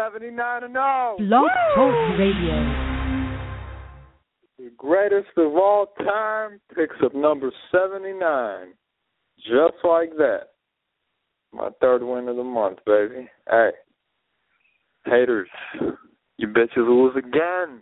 79-0. Blog Talk Radio. The greatest of all time picks up number 79. Just like that. My third win of the month, baby. Hey. Haters. You bitches lose again.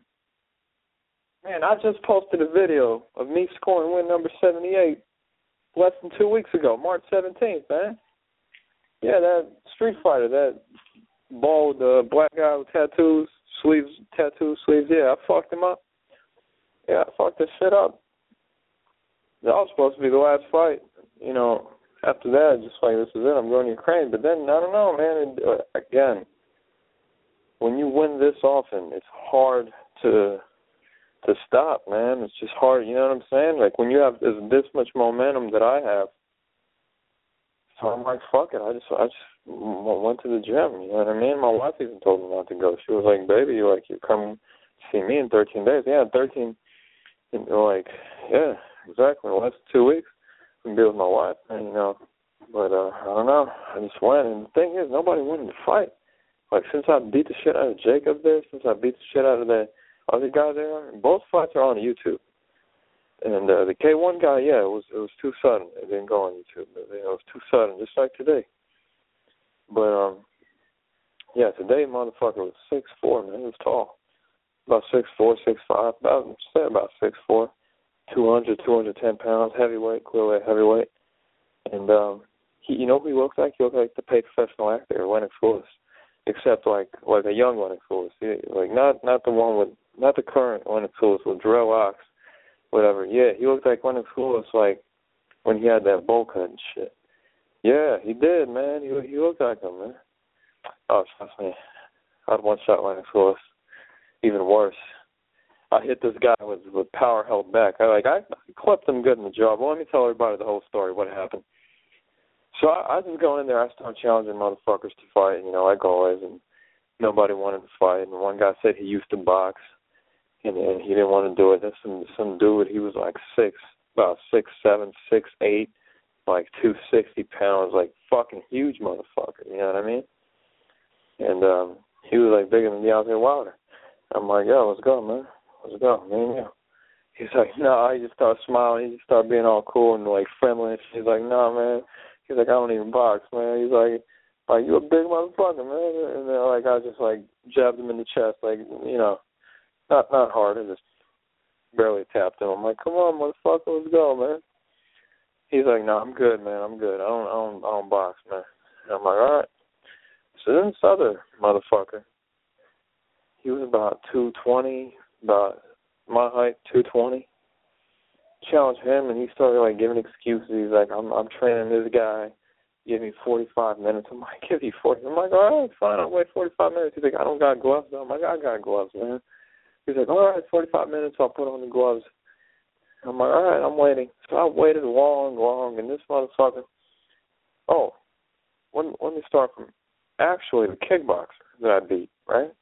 Man, I just posted a video of me scoring win number 78 less than 2 weeks ago, March 17th, man. Yeah, that Street Fighter, that bald black guy with tattoos, sleeves, yeah, I fucked him up. Yeah, I fucked this shit up. That was supposed to be the last fight. You know, after that, just like, this is it, I'm going to Ukraine. But then, I don't know, man, again, when you win this often, it's hard to stop, man. It's just hard, you know what I'm saying? Like, when you have this much momentum that I have, so I'm like, fuck it. I just went to the gym, you know what I mean? My wife even told me not to go. She was like, baby, you come see me in 13 days. Yeah, 13, like, yeah, exactly. Well, that's 2 weeks. I can be with my wife, and, you know. But, I don't know. I just went, and the thing is, nobody wanted to fight. Like, since I beat the shit out of Jacob there, since I beat the shit out of the other guy there, both fights are on YouTube. And the K1 guy, yeah, it was too sudden. It didn't go on YouTube. It was too sudden, just like today. But, yeah, today, motherfucker was 6'4", man. He was tall. About 6'4", 6'5", about 6'4", 200, 210 pounds, heavyweight, clearly heavyweight. And, you know who he looks like? He looks like the paid professional actor, Lennox Lewis. Except like a young Lennox Lewis. Like, not the one with, not the current Lennox Lewis with dreadlocks, whatever. Yeah, he looked like Lennox Lewis, like, when he had that bowl cut and shit. Yeah, he did, man. He looked like him, man. Oh, trust me. I'd one-shot Lennox Lewis. Even worse. I hit this guy with power held back. I clipped him good in the jaw. But let me tell everybody the whole story, what happened. So I just go in there, I start challenging motherfuckers to fight, you know, like always, and nobody wanted to fight. And one guy said he used to box, and he didn't want to do it. Then some dude, he was like about 6'7", 6'8", like 260 pounds, like fucking huge motherfucker, you know what I mean? And he was like bigger than Deontay Wilder. I'm like, yo, let's go, man. Let's go, man. He's like, no, he just started smiling. He just started being all cool and like friendly. And she's like, no, man. He's like, I don't even box, man. He's like you a big motherfucker, man. And then, like, I just, like, jabbed him in the chest, like, you know, not hard. I just barely tapped him. I'm like, come on, motherfucker, let's go, man. He's like, no, I'm good, man. I'm good. I don't box, man. And I'm like, all right. So then this other motherfucker, he was about 220, about my height, 220. Challenged him, and he started, like, giving excuses. He's like, I'm training this guy. Give me 45 minutes. I'm like, give you 40. I'm like, all right, fine, I'll wait 45 minutes. He's like, I don't got gloves, though. I'm like, I got gloves, man. He's like, all right, 45 minutes, I'll put on the gloves. I'm like, all right, I'm waiting. So I waited long, and this motherfucker, let me start from actually the kickboxer that I beat, right?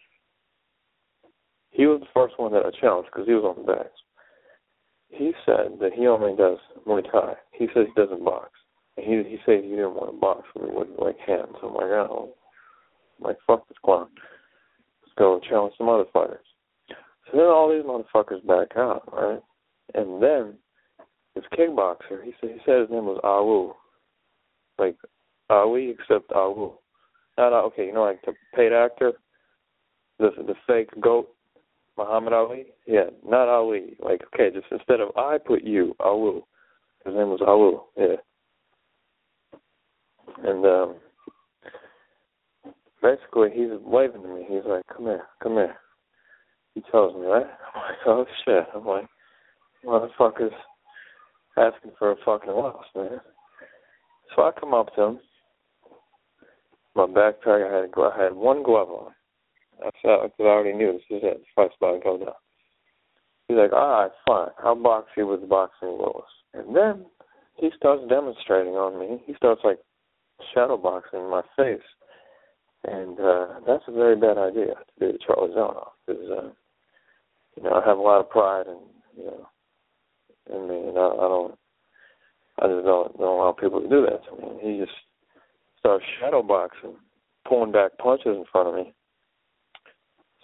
He was the first one that I challenged because he was on the backs. He said that he only does Muay Thai. He says he doesn't box. And he said he didn't want to box with me with, like, hands. I'm like, oh. I'm like, fuck this clown. Let's go challenge some other fighters. So then all these motherfuckers back out, right? And then this kickboxer, he said his name was Awu. Like, Ali, except Awu. Not, okay, you know, like the paid actor? The fake GOAT? Muhammad Ali? Yeah, not Ali. Like, okay, just instead of I put you, Awu. His name was Awu, yeah. And basically he's waving to me. He's like, come here. He tells me, right? I'm like, oh, shit. I'm like, motherfuckers asking for a fucking loss, man. So I come up to him. My backpack, I had one glove on. Because I already knew this is it. The fight's about to go down. He's like, all right, fine. I'll box you with boxing rules. And then he starts demonstrating on me. He starts, like, shadow boxing in my face. And that's a very bad idea to do to Charlie Zelenoff. Because, you know, I have a lot of pride and, you know, in me. And I just don't allow people to do that to me. And he just starts shadow boxing, pulling back punches in front of me.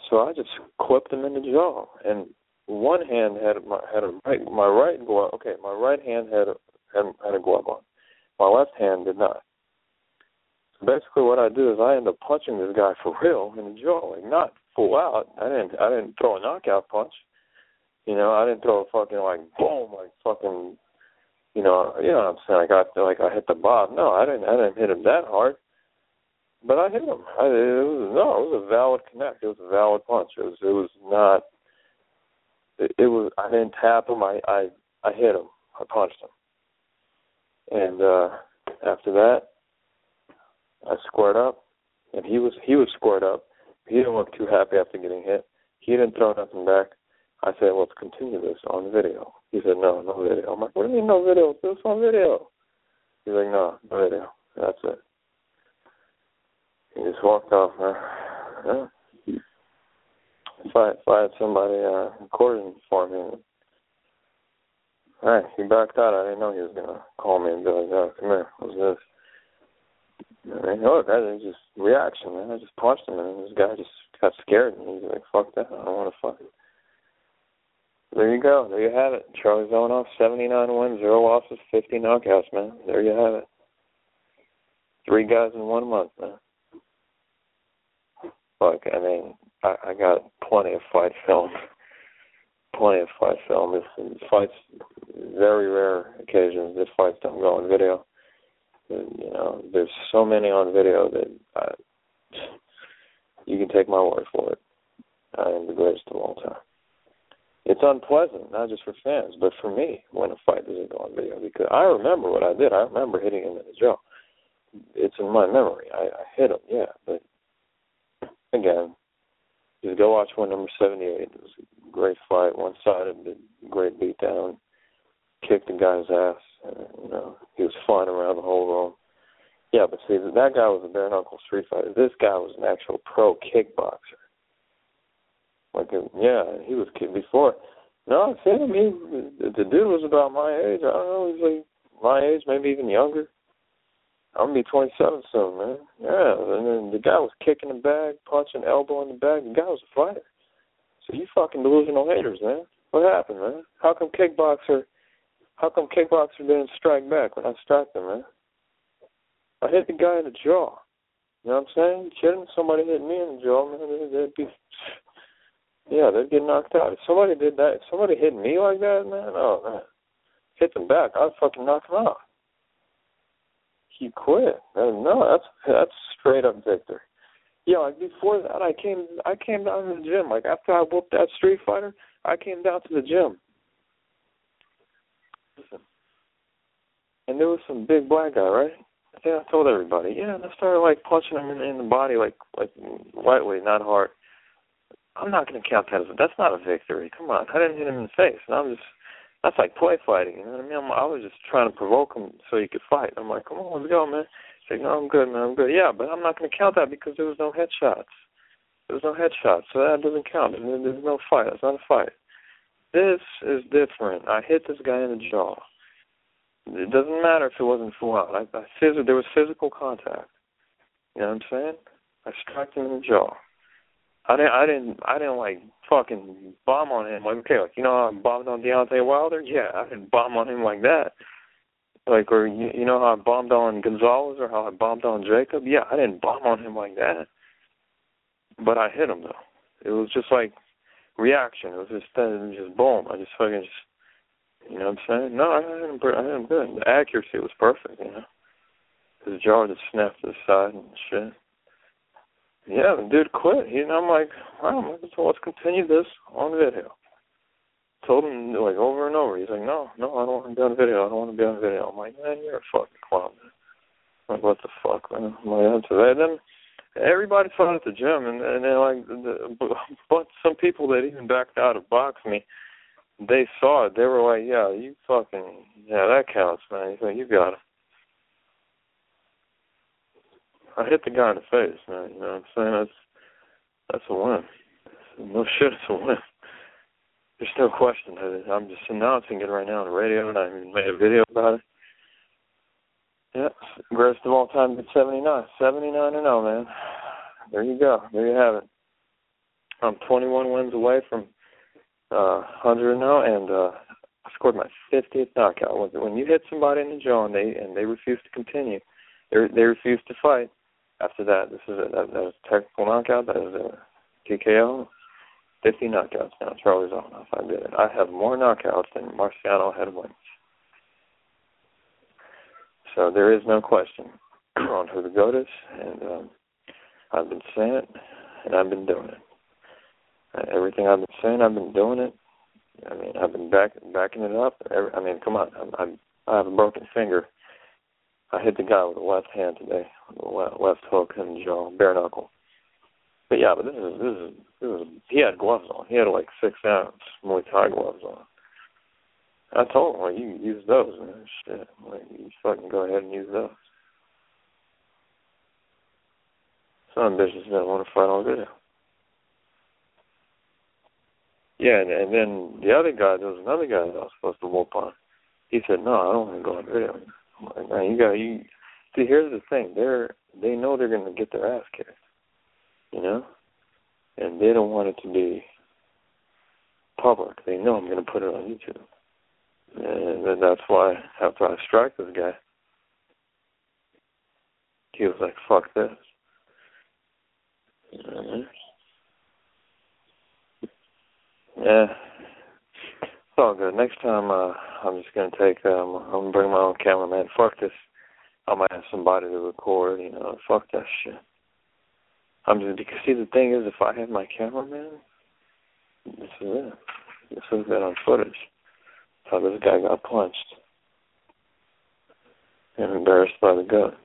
So I just clipped him in the jaw, and one hand my right glove. Okay, my right hand had a glove on. My left hand did not. So basically, what I do is I end up punching this guy for real in the jaw, like not full out. I didn't throw a knockout punch. You know, I didn't throw a fucking like boom, like fucking. You know what I'm saying? I hit the bob. No, I didn't hit him that hard. But I hit him. It was a valid connect. It was a valid punch. It was not. It was. I didn't tap him. I hit him. I punched him. And after that, I squared up, and he was squared up. He didn't look too happy after getting hit. He didn't throw nothing back. I said, let's continue this on video. He said, no video. I'm like, what do you mean no video? This on video. He's like, no video. That's it. He just walked off, man. Yeah. If I had somebody recording for me, all right, he backed out. I didn't know he was going to call me and be like, oh, come here, what's this? I mean, look, that was just reaction, man. I just punched him, and this guy just got scared, and he's like, fuck that, I don't want to fuck it. There you go. There you have it. Charlie Zelenoff, 79 wins, 0 losses, 50 knockouts, man. There you have it. 3 guys in 1 month, man. Like, I mean, I got plenty of fight film. This fights, very rare occasions, this fights don't go on video. You know, there's so many on video that you can take my word for it. I am the greatest of all time. It's unpleasant, not just for fans, but for me when a fight doesn't go on video, because I remember what I did. I remember hitting him in the jaw. It's in my memory. I hit him, yeah, but again, just go watch one, number 78. It was a great fight, one-sided, great beatdown, kicked the guy's ass. You know, he was flying around the whole room. Yeah, but see, that guy was a bare-knuckle street fighter. This guy was an actual pro kickboxer. Like, yeah, he was before. No, see, I mean, the dude was about my age. I don't know, he's like my age, maybe even younger. I'm going to be 27 soon, man. Yeah, and then the guy was kicking the bag, punching, elbow in the bag. The guy was a fighter. So you fucking delusional haters, man. What happened, man? How come kickboxer didn't strike back when I struck him, man? I hit the guy in the jaw. You know what I'm saying? Kidding? Somebody hit me in the jaw, man, they'd get knocked out. If somebody did that, if somebody hit me like that, man, oh, man, hit them back, I'd fucking knock them out. He quit. No, that's straight up victory. Yeah, like before that, I came down to the gym. Like after I whooped that street fighter, I came down to the gym. Listen, and there was some big black guy, right? I think I told everybody. Yeah, and I started like punching him in the body, like lightly, not hard. I'm not going to count that as that's not a victory. Come on, I didn't hit him in the face. And that's like play fighting. You know what I mean? I was just trying to provoke him so he could fight. I'm like, come on, let's go, man. He's like, no, I'm good, man, I'm good. Yeah, but I'm not going to count that because there was no headshots. There was no headshots, so that doesn't count. There's no fight. It's not a fight. This is different. I hit this guy in the jaw. It doesn't matter if it wasn't full out. There was physical contact. You know what I'm saying? I struck him in the jaw. I didn't like fucking bomb on him. Like, okay, like, you know how I bombed on Deontay Wilder? Yeah, I didn't bomb on him like that. Like, or you know how I bombed on Gonzalez or how I bombed on Jacob? Yeah, I didn't bomb on him like that. But I hit him, though. It was just like reaction. It was just boom. I just fucking you know what I'm saying? No, I hit him good. The accuracy was perfect, you know. His jaw just snapped to the side and shit. Yeah, the dude quit. I'm like, wow, so let's continue this on video. Told him, like, over and over. He's like, no, I don't want to be on video. I don't want to be on video. I'm like, man, you're a fucking clown, man. I'm like, what the fuck, man? I'm like, that's it. Then everybody fought at the gym, and then, like, but some people that even backed out of boxing me, they saw it. They were like, yeah, that counts, man. He's like, you got it. I hit the guy in the face, man. You know what I'm saying? That's a win. No shit, it's a win. There's no question. I'm just announcing it right now on the radio, and I even made a video about it. Yeah, greatest of all time at 79. 79-0, man. There you go. There you have it. I'm 21 wins away from 100 now, and I scored my 50th knockout. When you hit somebody in the jaw and they refuse to continue, they refuse to fight. After that, that was a technical knockout. That was a TKO. 50 knockouts now. Charlie Zelenoff. I did it. I have more knockouts than Marciano had wins. So there is no question on who the GOAT is, and I've been saying it, and I've been doing it. Everything I've been saying, I've been doing it. I mean, I've been backing it up. I mean, come on. I have a broken finger. I hit the guy with the left hand today, with the left hook in the jaw, bare knuckle. But yeah, this is. He had gloves on. He had like 6-ounce Muay Thai gloves on. I told him, well, you can use those, man. Shit, like, you fucking go ahead and use those. Some bitches that want to fight on video. Yeah, and then the other guy, there was another guy that I was supposed to whoop on. He said, no, I don't want to go on video. I'm like, man, see, here's the thing. They know they're going to get their ass kicked, you know? And they don't want it to be public. They know I'm going to put it on YouTube. And that's why after I strike this guy, he was like, fuck this. Yeah. It's all good. Next time, I'm just going to I'm going to bring my own cameraman. Fuck this. I might have somebody to record, you know. Fuck that shit. Because see, the thing is, if I had my cameraman, this is it. This would have been on footage. How this guy got punched and embarrassed by the GOAT.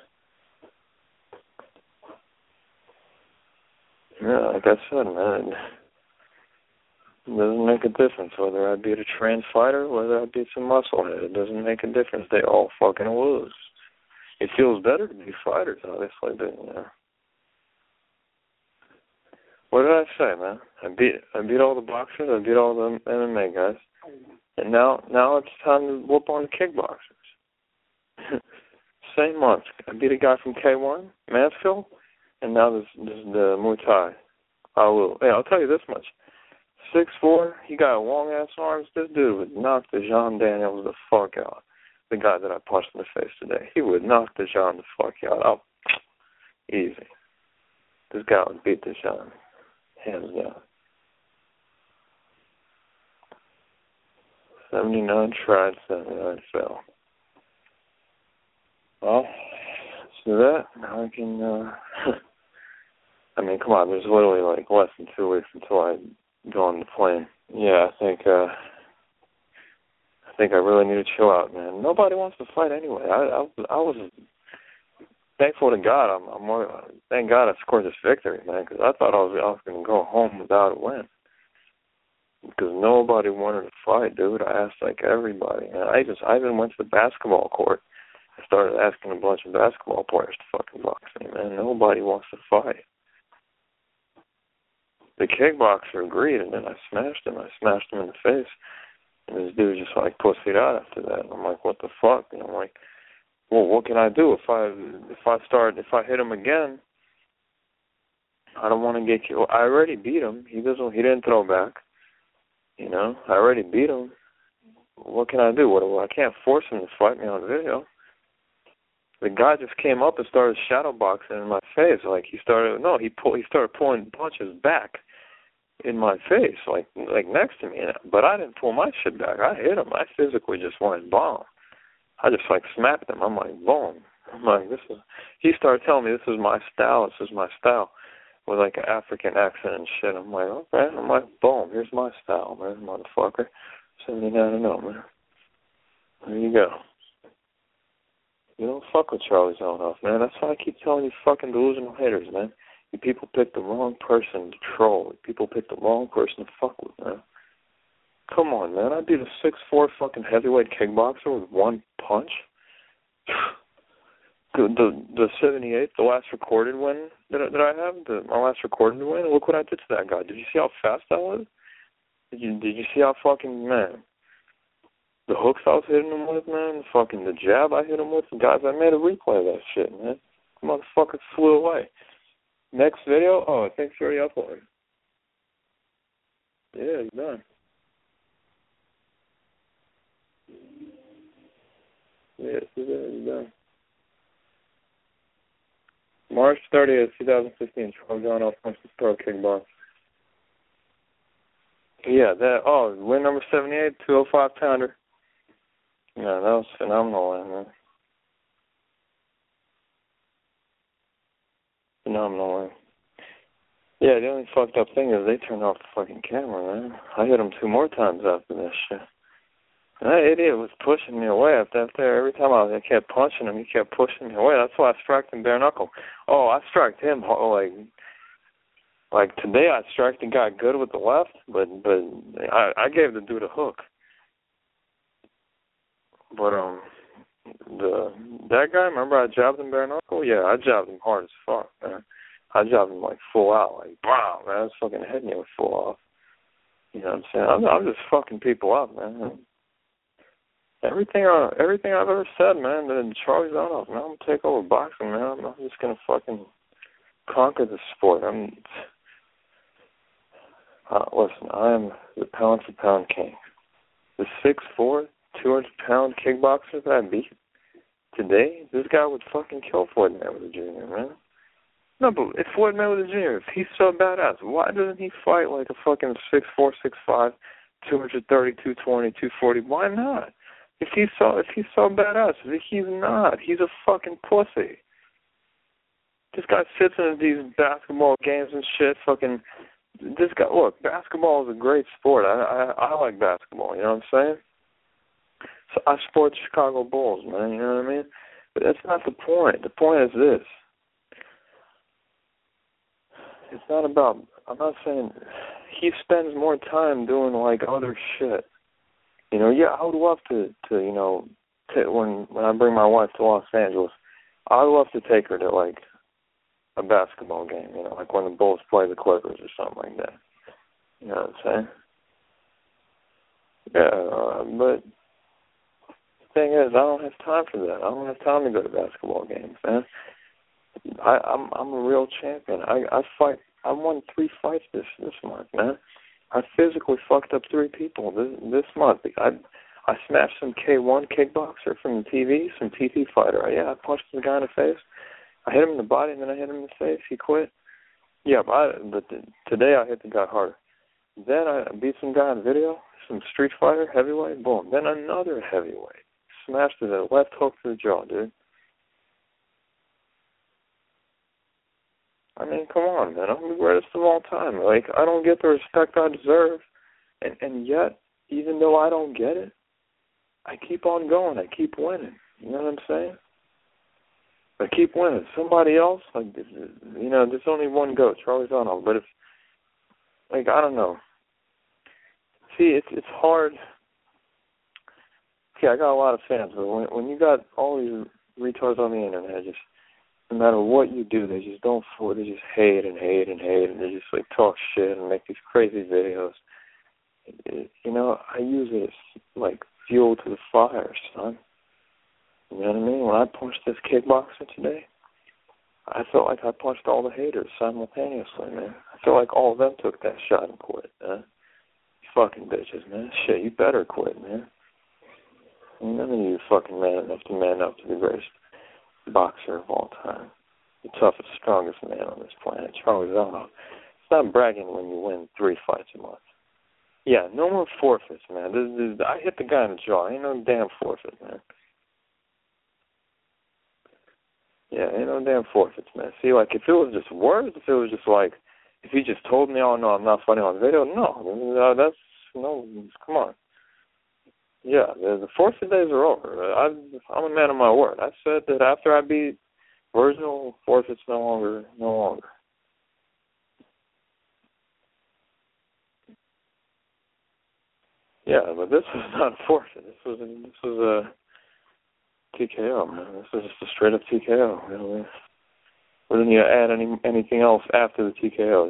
Yeah, like I said, man, it doesn't make a difference whether I beat a trained fighter or whether I beat some musclehead. It doesn't make a difference. They all fucking lose. It feels better to be fighters, obviously, but, you know. What did I say, man? I beat all the boxers. I beat all the MMA guys. And now it's time to whoop on the kickboxers. Same month. I beat a guy from K1, Mansfield, and now this the Muay Thai. I'll tell you this much. 6'4", he got long-ass arms. This dude would knock the Jean Daniels the fuck out. The guy that I punched in the face today. He would knock the Jean the fuck out. Easy. This guy would beat the Jean. Hands down. 79 tried, 79 fell. Well, so that, now I can, I mean, come on, there's literally like less than 2 weeks until I go on the plane. Yeah, I think I really need to chill out, man. Nobody wants to fight anyway. I was thankful to God. Thank God I scored this victory, man, because I thought I was going to go home without a win. Because nobody wanted to fight, dude. I asked like everybody. And I even went to the basketball court. I started asking a bunch of basketball players to fucking box me, man. Nobody wants to fight. The kickboxer agreed, and then I smashed him. I smashed him in the face. And this dude just like pussied out after that. And I'm like, what the fuck? And I'm like, well, what can I do if I hit him again? I don't want to get killed. I already beat him. He didn't throw back. You know, I already beat him. What can I do? I can't force him to fight me on video. The guy just came up and started shadowboxing in my face. Like he started pulling punches back in my face, like next to me. But I didn't pull my shit back. I hit him. I physically just went bomb. I just like smacked him. I'm like, boom. I'm like, he started telling me this is my style. This is my style. With like an African accent and shit. I'm like, okay. I'm like, boom, here's my style, man, motherfucker. 79-0, man. There you go. You don't fuck with Charlie Zelenoff, man. That's why I keep telling you fucking delusional haters, man. You people pick the wrong person to troll. People pick the wrong person to fuck with, man. Come on, man. I beat a 6'4" fucking heavyweight kickboxer with one punch. The 78, the last recorded win that I have, my last recorded win, look what I did to that guy. Did you see how fast I was? Did you see how fucking, man, the hooks I was hitting him with, man, the jab I hit him with, guys, I made a replay of that shit, man. The motherfucker flew away. Next video, I think it's already uploaded. Yeah, he's done. Yes, he's done. March 30th, 2015, Charles John punched his pro kickbox. Yeah, win number 78, 205-pounder. Yeah, that was phenomenal, man. Phenomenal, man. Yeah, the only fucked up thing is they turned off the fucking camera, man. I hit him 2 more times after this shit. And that idiot was pushing me away after that. Every time I kept punching him, he kept pushing me away. That's why I struck him bare knuckle. Oh, I struck him like today. I struck the guy good with the left, but I gave the dude a hook. But that guy, remember I jabbed him bare knuckle? Yeah, I jabbed him hard as fuck, man. I jabbed him like full out, like wow, man. I was fucking hitting you with full off. You know what I'm saying? I'm just fucking people up, man. Everything I've ever said, man, that Charlie Zonoff, man, I'm gonna take over boxing, man. I'm not just gonna fucking conquer the sport. Listen, I am the pound for pound king. The 6'4", 200-pound kickboxer that I beat today, this guy would fucking kill Floyd Mayweather Jr., man. No, but if Floyd Mayweather Jr., if he's so badass, why doesn't he fight like a fucking 6'4", 6'5", 230, 220, 240? Why not? If he's so badass, he's not. He's a fucking pussy. This guy sits in these basketball games and shit. Fucking, this guy. Look, basketball is a great sport. I like basketball. You know what I'm saying? So I support the Chicago Bulls, man. You know what I mean? But that's not the point. The point is this. It's not about. I'm not saying he spends more time doing like other shit. You know, yeah, I would love to you know, when I bring my wife to Los Angeles, I would love to take her to, like, a basketball game, you know, like when the Bulls play the Clippers or something like that. You know what I'm saying? Yeah, but the thing is, I don't have time for that. I don't have time to go to basketball games, man. I'm a real champion. I fight. I won 3 fights this month, man. I physically fucked up 3 people this month. I smashed some K1 kickboxer from the TV, some TT fighter. Yeah, I punched the guy in the face. I hit him in the body, and then I hit him in the face. He quit. Yeah, but today I hit the guy harder. Then I beat some guy on video, some street fighter, heavyweight, boom. Then another heavyweight. Smashed it a left hook to the jaw, dude. I mean, come on, man. I'm the greatest of all time. Like, I don't get the respect I deserve. And yet, even though I don't get it, I keep on going. I keep winning. You know what I'm saying? I keep winning. Somebody else, like, you know, there's only one GOAT, Charlie Zonoff. But if, like, I don't know. See, it's hard. See, I got a lot of fans, but when you got all these retards on the internet, just no matter what you do, they just don't fall. They just hate and hate and hate, and they just like talk shit and make these crazy videos. You know, I use it as like fuel to the fire, son. You know what I mean? When I punched this kickboxer today, I felt like I punched all the haters simultaneously, man. I feel like all of them took that shot and quit, man. You fucking bitches, man. Shit, you better quit, man. None of you fucking man up to the greatest boxer of all time. The toughest, strongest man on this planet, Charlie Zonoff. It's not bragging when you win 3 fights a month. Yeah, no more forfeits, man. I hit the guy in the jaw. Ain't no damn forfeit, man. Yeah, ain't no damn forfeits, man. See, like, if it was just words, if it was just like, if he just told me, oh, no, I'm not fighting on video, no, that's, no, come on. Yeah, the forfeit days are over. I'm a man of my word. I said that after I beat Virgil, forfeits no longer. Yeah, but this was not a forfeit. This was a TKO, man. This was just a straight up TKO. You know, we didn't need to add anything else after the TKO.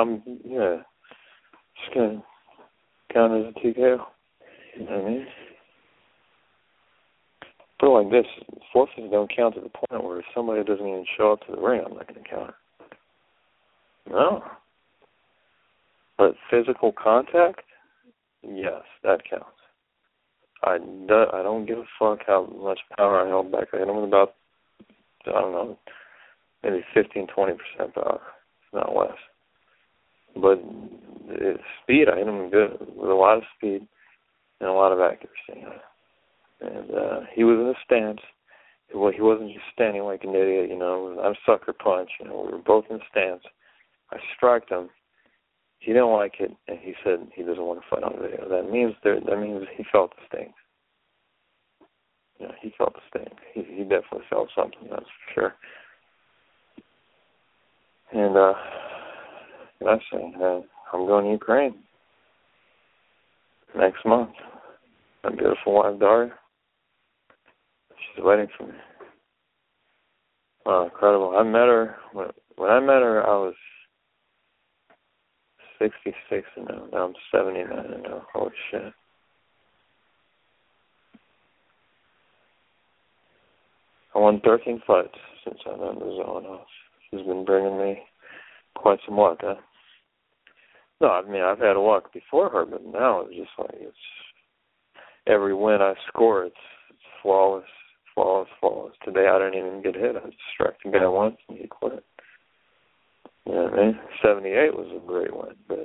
Just gonna count as a TKO. You know what I mean? Put it like this, forfeits don't count to the point where if somebody doesn't even show up to the ring, I'm not going to count it. No. But But physical contact, yes, that counts. I don't give a fuck how much power I held back. I hit him with about, I don't know, maybe 15, 20% power, not less. But speed, I hit him good, with a lot of speed and a lot of accuracy. And he was in a stance. He wasn't just standing like an idiot, you know. I'm sucker punch, you know. We were both in a stance. I striked him. He didn't like it, and he said he doesn't want to fight on video. That means he felt the sting. Yeah, he felt the sting. He definitely felt something, that's for sure. And I say, I'm going to Ukraine next month. My beautiful wife, Daria, she's waiting for me. Wow, incredible. I met her, when I met her, I was 66 and now I'm 79 and now. Holy shit. I won 13 fights since I've been the zone. She's been bringing me quite some luck, huh? No, I mean, I've had luck before her, but now it's just like, it's every win I score, it's flawless. Today I didn't even get hit. I just struck the guy once and he quit. You know what I mean? 78 was a great win, but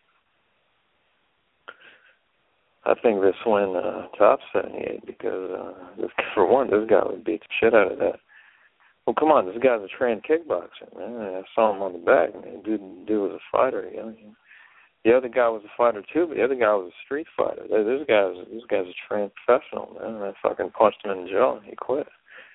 I think this win tops 78 because, for one, this guy would beat the shit out of that. Well, come on, this guy's a trained kickboxer, man. I saw him on the back, man. Dude was a fighter, you know. The other guy was a fighter too, but the other guy was a street fighter. This guy's a trained professional, man. I fucking punched him in the jaw and he quit.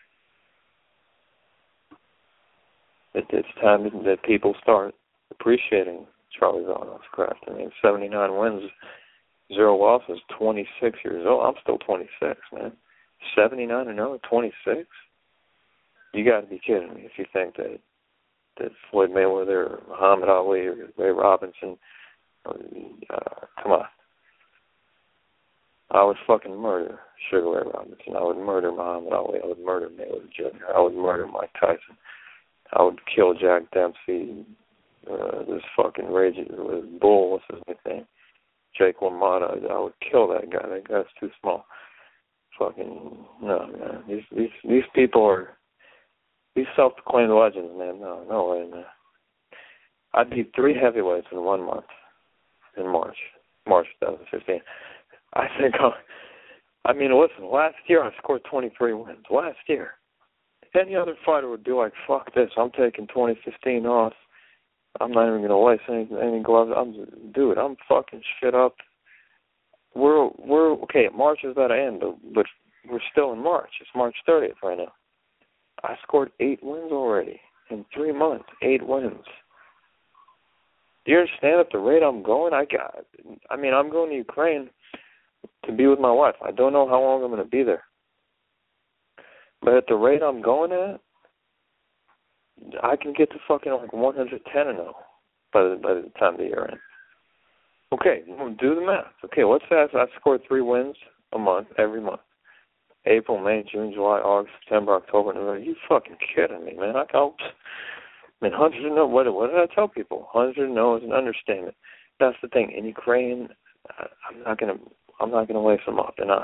It's time that people start appreciating Charlie Zanoff's craft. I mean, 79 wins, 0 losses, 26 years old. I'm still 26, man. 79-0 at 26? You got to be kidding me if you think that Floyd Mayweather or Muhammad Ali or Ray Robinson, come on. I would fucking murder Sugar Ray Robinson. I would murder Muhammad Ali. I would murder Mayweather Jr. I would murder Mike Tyson. I would kill Jack Dempsey, this fucking bull, what's his name? Jake LaMotta. I would kill that guy. That guy's too small. Fucking, no, man. These people are, these self-proclaimed legends, man. No way, man. I beat 3 heavyweights in 1 month in March 2015. I think, listen, last year I scored 23 wins. Last year. Any other fighter would be like, fuck this, I'm taking 2015 off. I'm not even going to lace any gloves. I'm fucking shit up. We're okay, March is about to end, but we're still in March. It's March 30th right now. I scored 8 wins already in 3 months. 8 wins. Do you understand at the rate I'm going? I'm going to Ukraine to be with my wife. I don't know how long I'm going to be there. But at the rate I'm going at, I can get to fucking like 110-0 by the time the year ends. Okay, do the math. Okay, let's say I scored 3 wins a month, every month. April, May, June, July, August, September, October, November. You fucking kidding me, man? 100-0. What did I tell people? 100-0 is an understatement. That's the thing. In Ukraine, I'm not gonna lace them up, and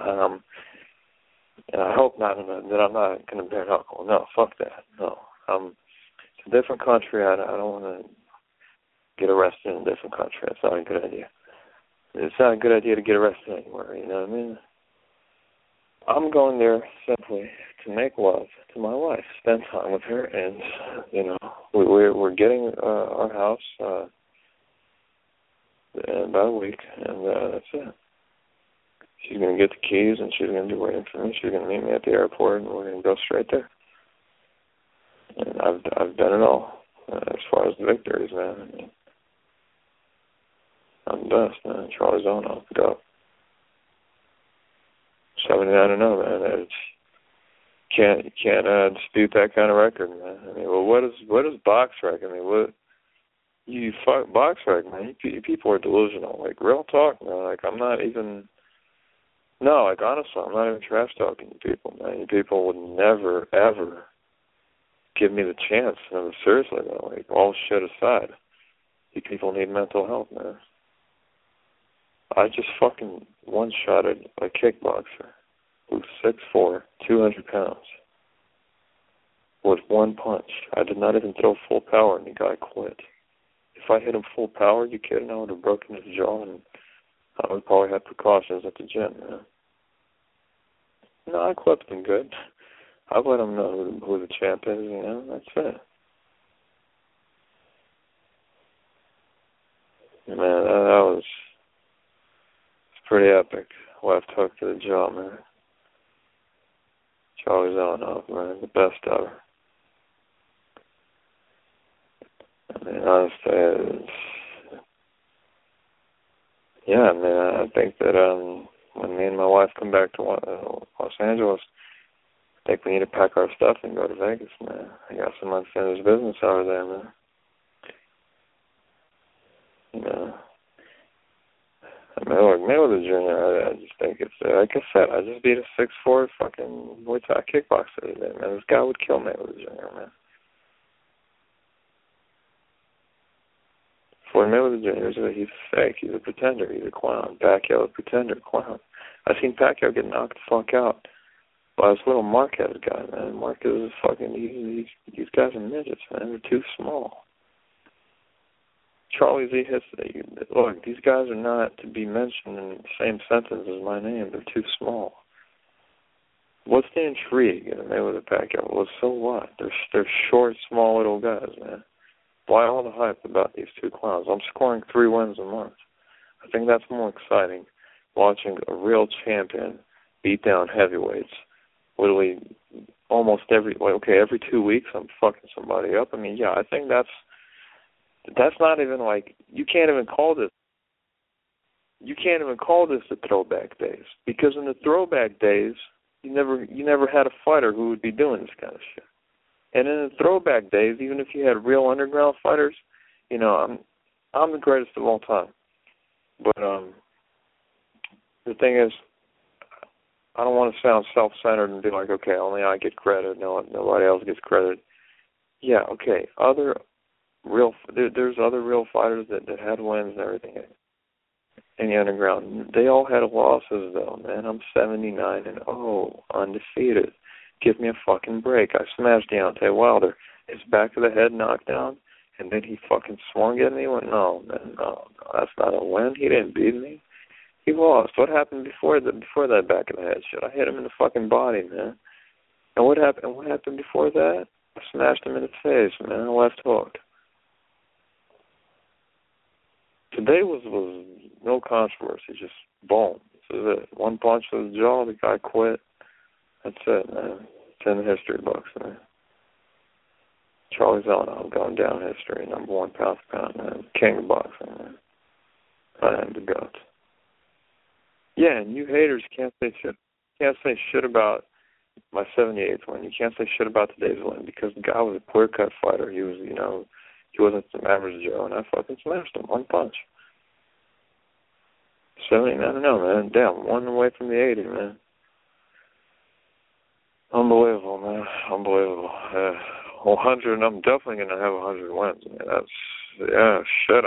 I hope not that I'm not gonna bare knuckle. No, fuck that. No, it's a different country. I don't want to get arrested in a different country. That's not a good idea. It's not a good idea to get arrested anywhere. You know what I mean? I'm going there simply to make love to my wife, spend time with her, and we're getting our house in about a week, and that's it. She's going to get the keys, and she's going to be waiting for me. She's going to meet me at the airport, and we're going to go straight there. And I've done it all as far as the victories, man. I'm the best, man. Charlie Zanoff, go. 79-0, man. Can't dispute that kind of record, man. What is box rec? You fuck box rec, man. People are delusional. Like, real talk, man. Like, I'm not even. No, like, honestly, I'm not even trash talking to people, man. You people would never, ever give me the chance. No, seriously, though. Like, all shit aside, you people need mental health, man. I just fucking one-shotted a kickboxer who's 6'4", 200 pounds with one punch. I did not even throw full power, and the guy quit. If I hit him full power, you kidding? I would have broken his jaw, and I would probably have precautions at the gym, man. No, I clipped him good. I let him know who the champ is, you know, that's it. Man, that was pretty epic. Left hook to the jaw, man. Charlie Zelenoff, man, the best ever. I mean, honestly, yeah, man, I think that when me and my wife come back to Los Angeles, I think we need to pack our stuff and go to Vegas, man. I got some unfinished business over there, man. You know, I mean, look, Mayweather Jr., I just think it's, like I said, I just beat a 6'4" fucking Muay Thai kickboxer today, man. This guy would kill Mayweather Jr., man. Floyd Mayweather Jr., he's fake. He's a pretender. He's a clown. Pacquiao, a pretender, clown. I've seen Pacquiao get knocked the fuck out by this little Marquez guy, man. Marquez is fucking, these guys are midgets, man. They're too small. Charlie Z hits, look, these guys are not to be mentioned in the same sentence as my name. They're too small. What's the intrigue in Mayweather Pacquiao? Well, so what? They're short, small little guys, man. Why all the hype about these two clowns? I'm scoring 3 wins a month. I think that's more exciting, watching a real champion beat down heavyweights. Literally almost every 2 weeks I'm fucking somebody up. I mean, yeah, I think that's not even like, you can't even call this the throwback days, because in the throwback days you never had a fighter who would be doing this kind of shit. And in the throwback days, even if you had real underground fighters, you know, I'm the greatest of all time. But the thing is, I don't want to sound self-centered and be like, okay, only I get credit, nobody else gets credit. Yeah, okay, there's other real fighters that had wins and everything in the underground. They all had losses, though, man. I'm 79-0, undefeated. Give me a fucking break. I smashed Deontay Wilder. His back of the head knockdown, and then he fucking swung at me. Went, no, man, no, that's not a win. He didn't beat me. He lost. What happened before that back of the head shit? I hit him in the fucking body, man. And what happened? What happened before that? I smashed him in the face, man. Left hook. Today was no controversy. Just boom. This is it. One punch to the jaw. The guy quit. That's it, man. It's in the history books, man. Charlie Zelenoff going down history, number 1 pound for pound, man. King of boxing, man. I am the GOAT. Yeah, and you haters can't say shit about my 78th win. You can't say shit about today's win, because the guy was a clear-cut fighter. He was, he wasn't some average Joe, and I fucking smashed him. One punch. 70, I don't know, man. Damn, 1 away from the 80, man. Unbelievable, man. Unbelievable. 100, I'm definitely going to have 100 wins, man. Shit,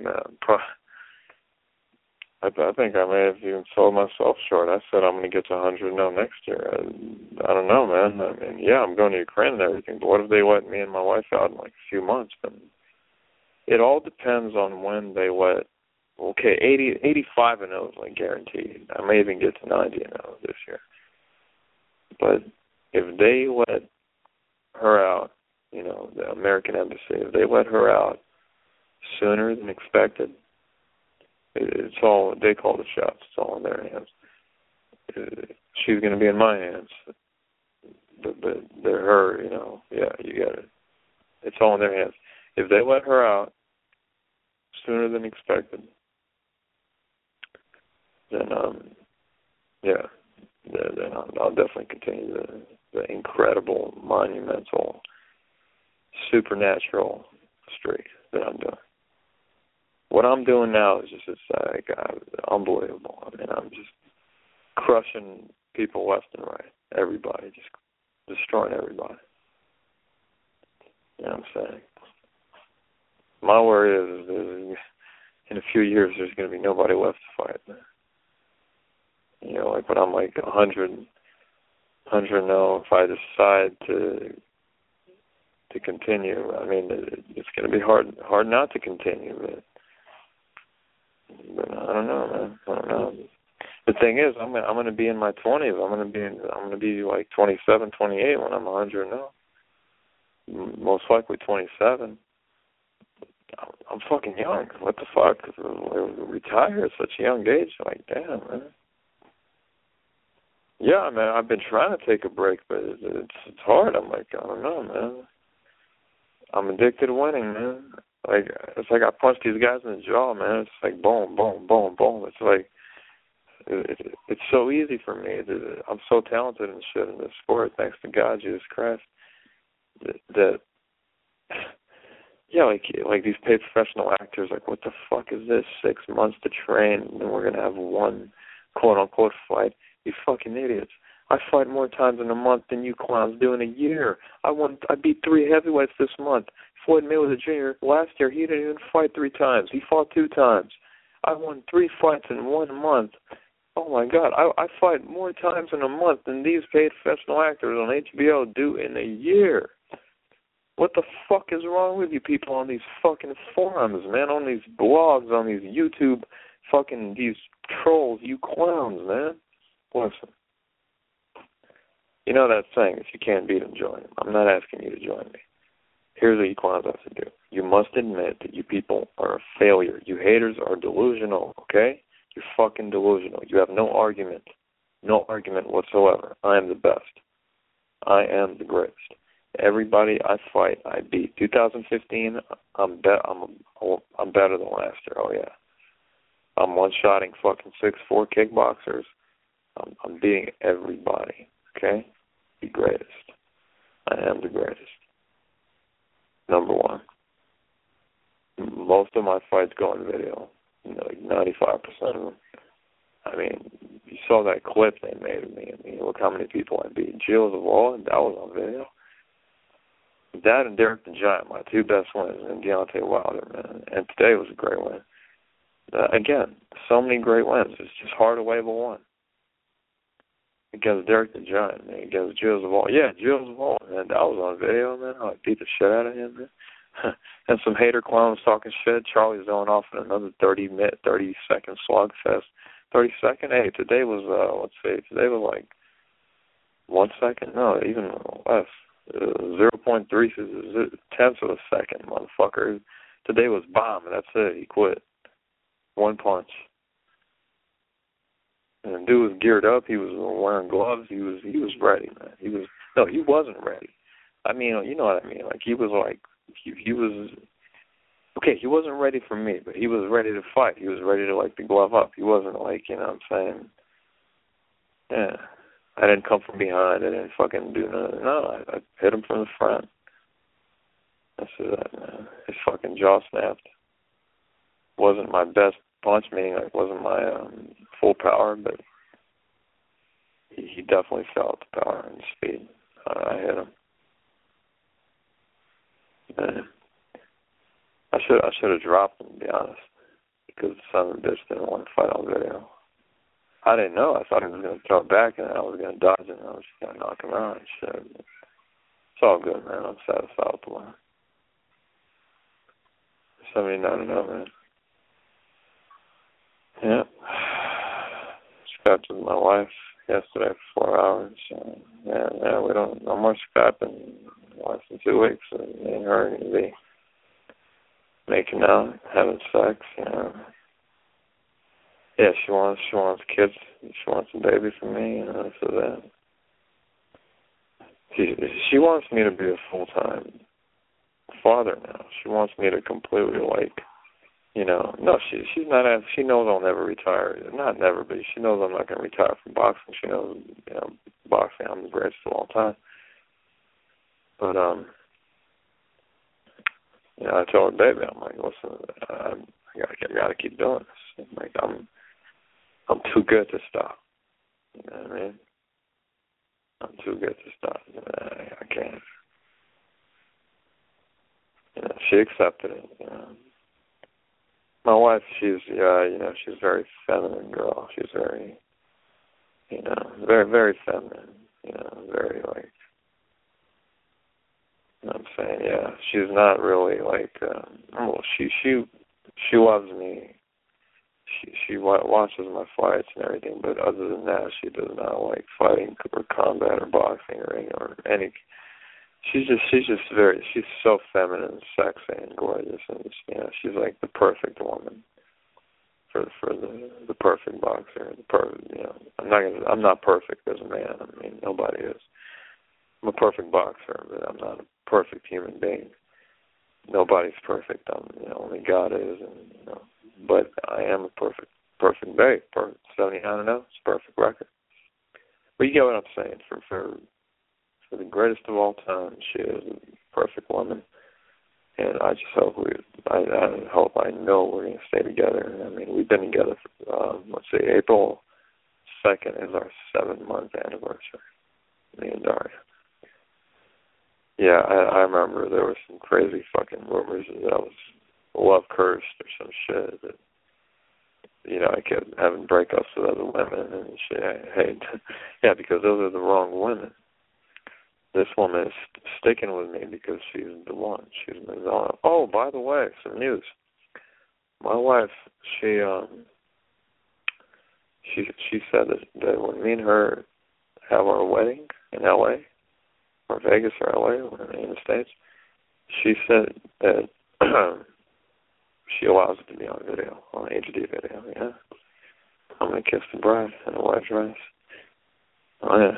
I think I may have even sold myself short. I said I'm going to get to 100 next year. I don't know, man. I mean, yeah, I'm going to Ukraine and everything, but what if they let me and my wife out in like a few months? Then it all depends on when they let. Okay, 85 and 0 is like guaranteed. I may even get to 90 and 0 this year. But if they let her out, the American embassy, if they let her out sooner than expected, it's all, they call the shots. It's all in their hands. She's going to be in my hands. But they're her, yeah, you get it. It's all in their hands. If they let her out sooner than expected, then, then I'll definitely continue the incredible, monumental, supernatural streak that I'm doing. What I'm doing now is just unbelievable. I mean, I'm just crushing people left and right. Everybody, just destroying everybody. You know what I'm saying? My worry is in a a few years, there's going to be nobody left to fight. You know, like when I'm like 100 now, if I decide to continue, I mean, it's going to be hard not to continue. But I don't know, man. I don't know. The thing is, I'm going to be in my 20s. I'm going to be like 27, 28 when I'm 100 now. Most likely 27. I'm fucking young. What the fuck? Retire at such a young age? Like, damn, man. Yeah, man, I've been trying to take a break, but it's hard. I'm like, I don't know, man. I'm addicted to winning, man. Like, it's like I punch these guys in the jaw, man. It's like boom, boom, boom, boom. It's like, it's so easy for me. I'm so talented and shit in this sport, thanks to God, Jesus Christ, that yeah, like these paid professional actors, like, what the fuck is this? 6 months to train, and then we're going to have one quote-unquote fight. You fucking idiots. I fight more times in a month than you clowns do in a year. I beat 3 heavyweights this month. Floyd Mayweather Jr., last year, he didn't even fight 3 times. He fought 2 times. I won 3 fights in 1 month. Oh, my God. I fight more times in a month than these paid professional actors on HBO do in a year. What the fuck is wrong with you people on these fucking forums, man, on these blogs, on these YouTube fucking, these trolls, you clowns, man? Listen. You know that saying, if you can't beat them, join them. I'm not asking you to join me. Here's what you clowns have to do. You must admit that you people are a failure. You haters are delusional, okay? You're fucking delusional. You have no argument. No argument whatsoever. I am the best. I am the greatest. Everybody I fight, I beat. 2015, I'm better than last year. Oh yeah, I'm one-shotting fucking 6'4" kickboxers. I'm beating everybody. Okay, the greatest. I am the greatest. Number 1. Most of my fights go on video. You know, like 95% of them. I mean, you saw that clip they made of me. I mean, look how many people I beat. Gilles Zavol, that was on video. That and Derek the Giant, my 2 best wins, and Deontay Wilder, man. And today was a great win. Again, so many great wins. It's just hard to label one. Against Derek the Giant, man. Against Gilles Zavol. Yeah, Gilles Zavol, man. That was on video, man. I beat the shit out of him, man. And some hater clowns talking shit. Charlie's going off in another 30-second slugfest. 30 second? Hey, today was, let's see, today was like 1 second? No, even less. 0.3 tenths of a second, motherfucker. Today was bomb, and that's it. He quit. 1 punch. And the dude was geared up. He was wearing gloves. He was ready, man. He wasn't ready. I mean, you know what I mean. Like, he was like, he was, okay, he wasn't ready for me, but he was ready to fight. He was ready to, like, the glove up. He wasn't like, you know what I'm saying, yeah. I didn't come from behind. I didn't fucking do nothing. No, I hit him from the front. That's it, man. His fucking jaw snapped. Wasn't my best punch, meaning it wasn't my full power, but he definitely felt the power and speed. I hit him. Man. I should have dropped him, to be honest, because the son of a bitch didn't want to fight on video. I didn't know. I thought he was going to throw it back, and I was going to dodge it, and I was just going to knock him out and shit. It's all good, man. I'm satisfied with the win. 79-0, man. Yeah. Scrapped with my wife yesterday for 4 hours. Yeah, we don't, no more scrapping less than 2 weeks. So me and her are going to be making out, having sex, you know. Yeah, she wants kids. She wants a baby from me, you know, so that she wants me to be a full-time father now. She wants me to completely, like, you know, no, she's not. She knows I'll never retire. Not never, but she knows I'm not going to retire from boxing. She knows, you know, boxing, I'm the greatest of all time. But you know, I told her, baby, I'm like, listen, I gotta keep doing this. Like, I'm too good to stop. You know what I mean? I'm too good to stop. I can't. You know, she accepted it. You know. My wife, she's she's a very feminine girl. She's very, very, very feminine. Very like, I'm saying, yeah. She's not really like, she loves me. She watches my fights and everything, but other than that, she does not like fighting or combat or boxing or any. She's so feminine, sexy, and gorgeous, and she's like the perfect woman for the perfect boxer. I'm not perfect as a man. I mean, nobody is. I'm a perfect boxer, but I'm not a perfect human being. Nobody's perfect. Only God is, and but I am a perfect babe. 79-0. It's a perfect record. But you get what I'm saying. For the greatest of all time, she is a perfect woman, and I just hope I know we're going to stay together. I mean, we've been together for, April 2nd is our 7-month anniversary, me and Daria. Yeah, I remember there was some crazy fucking rumors that I was love cursed or some shit, that, I kept having breakups with other women and shit. Yeah, because those are the wrong women. This woman is sticking with me because she's the one. She's moved on. Oh, by the way, some news. My wife, she said that when me and her have our wedding in L.A., or Vegas or L.A., or in the States, she said that she allows it to be on video, on HD video, yeah. I'm going to kiss the bride in a white dress. Oh, yeah.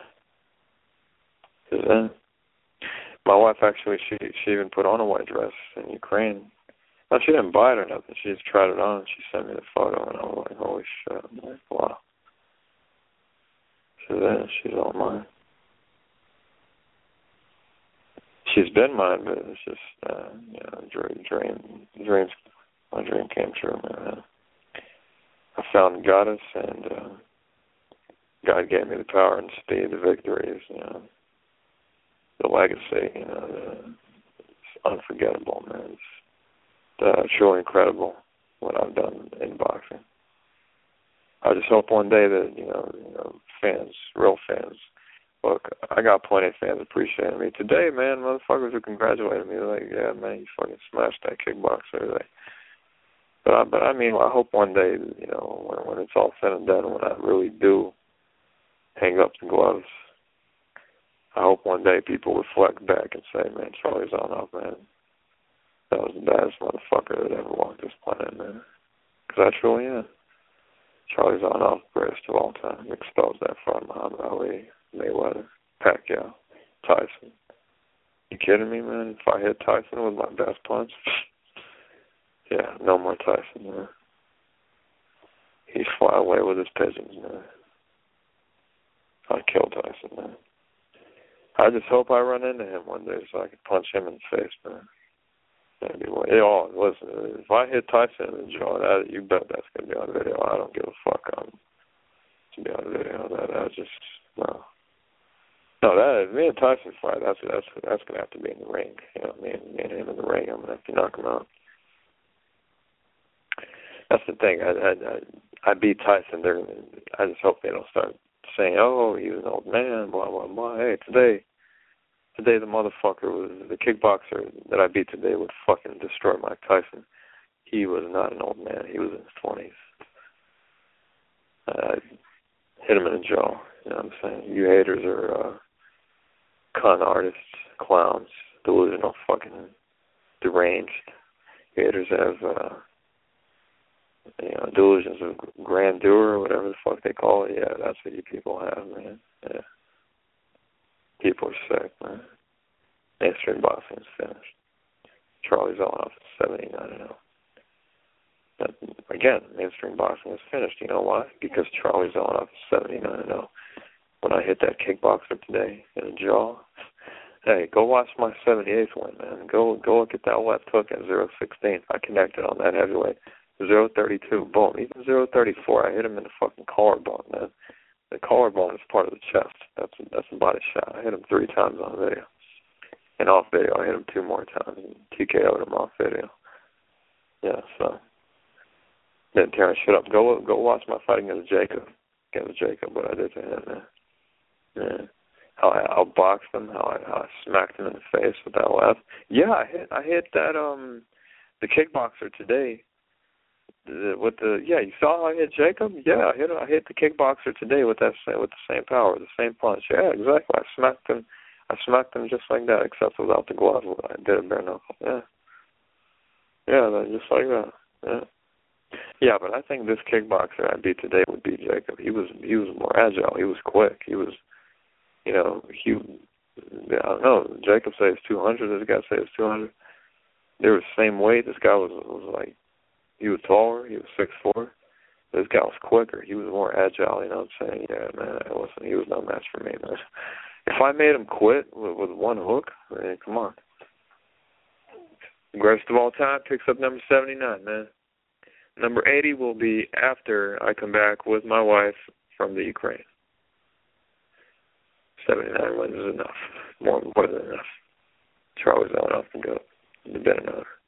My wife actually, she even put on a white dress in Ukraine. Well, she didn't buy it or nothing. She just tried it on and she sent me the photo, and I was like, holy shit. I'm like, wow. She's all mine. She's been mine, but it's just, dreams. My dream came true, man. I found Goddess, and God gave me the power and speed, the victories, the legacy, it's unforgettable, man. It's truly incredible what I've done in boxing. I just hope one day that, fans, real fans, look, I got plenty of fans appreciating me. Today, man, motherfuckers are congratulating me. They're like, yeah, man, you fucking smashed that kickboxer. But I mean, I hope one day, when it's all said and done, when I really do hang up the gloves, I hope one day people reflect back and say, man, Charlie Zelenoff, man, that was the baddest motherfucker that ever walked this planet, man. Because I truly am. Charlie Zelenoff, greatest of all time. Exposed that fraud, Muhammad Ali, Mayweather, Pacquiao, Tyson. You kidding me, man? If I hit Tyson with my best punch, yeah, no more Tyson, man. He'd fly away with his pigeons, man. I'd kill Tyson, man. I just hope I run into him one day so I can punch him in the face, man. That'd be listen, if I hit Tyson in the jaw, you bet that's going to be on video. I don't give a fuck. To be on video. That just, no. No, me and Tyson fight, that's going to have to be in the ring. Me and him in the ring, I'm going to have to knock him out. That's the thing. I beat Tyson. I just hope they don't start saying, "Oh, he's an old man." Blah blah blah. Hey, today the motherfucker was the kickboxer that I beat today would fucking destroy Mike Tyson. He was not an old man. He was in his 20s. I hit him in the jaw. You know what I'm saying? You haters are con artists, clowns, delusional, fucking deranged. You haters have. Delusions of grandeur or whatever the fuck they call it. Yeah, that's what you people have, man. Yeah. People are sick, man. Mainstream boxing is finished. Charlie Zelenoff is 79-0. Again, mainstream boxing is finished. You know why? Because Charlie Zelenoff is 79-0. When I hit that kickboxer today in the jaw, hey, go watch my 78th win, man. Go look at that left hook at 0-16. I connected on that heavyweight. 0-32, boom. Even 0-34, I hit him in the fucking collarbone, man. The collarbone is part of the chest. That's a body shot. I hit him 3 times on video. And off video, I hit him 2 more times and TKO'd him off video. Yeah, so Didn't tear shit up. Go watch my fight against Jacob. What I did to him, man. Yeah. How I outboxed him, how I smacked him in the face with that left. Yeah, I hit that the kickboxer today. You saw how I hit Jacob? Yeah, I hit the kickboxer today with the same power, the same punch. Yeah, exactly. I smacked him just like that, except without the glove. I did it bare knuckle. Yeah. Yeah, just like that. Yeah. Yeah, but I think this kickboxer I beat today would beat Jacob. He was more agile. He was quick. He was, I don't know. Jacob says 200. This guy says 200. They were the same weight. This guy was like, he was taller. He was 6'4". This guy was quicker. He was more agile. You know what I'm saying? Yeah, man. He was no match for me, man. If I made him quit with one hook, man, come on. The greatest of all time picks up number 79, man. Number 80 will be after I come back with my wife from the Ukraine. 79 wins is enough. More than enough. Charlie's on off and go. You better know.